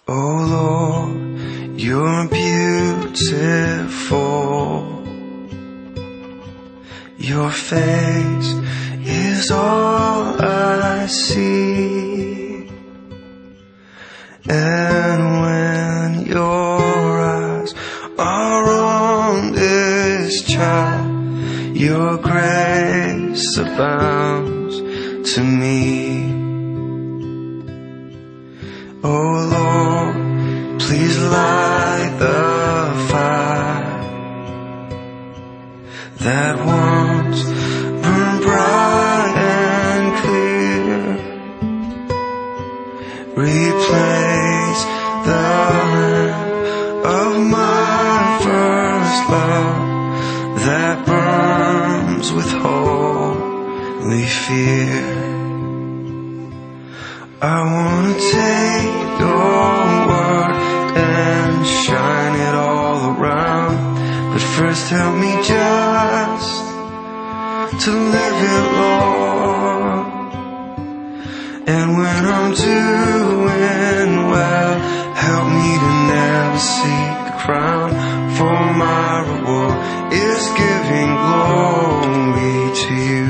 Oh Lord, you're beautiful. Your face is all I see. And when your eyes are on this child, your grace abounds to me. Oh Lord, please light the fire that once burned bright and clear. Replace the lamp of my first love that burns with holy fear. I wanna take your word and shine it all around, but first help me just to live it, Lord. And when I'm doing well, help me to never seek a crown, for my reward is giving glory to you.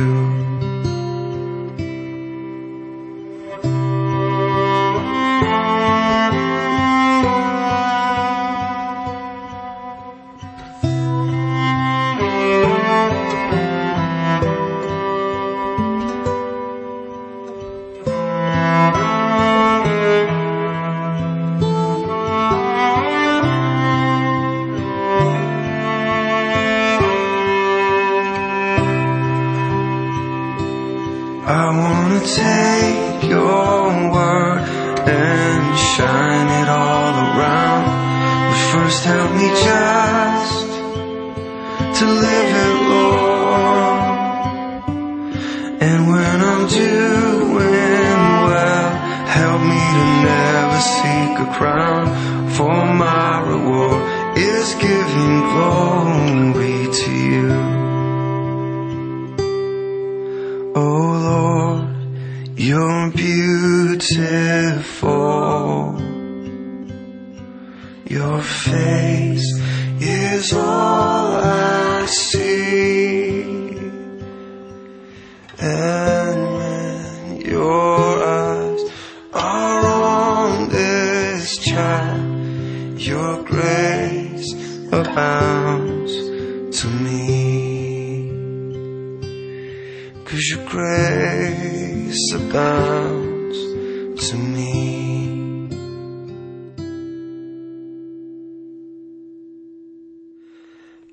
I wanna take your word and shine it all around, but first help me just to live it, Lord. And when I'm doing well, help me to never seek a crown, for my reward is giving glory to you. Oh Lord, you're beautiful. Your face is all I see. And when your eyes are on this child, your grace abounds to me. 'Cause your grace abounds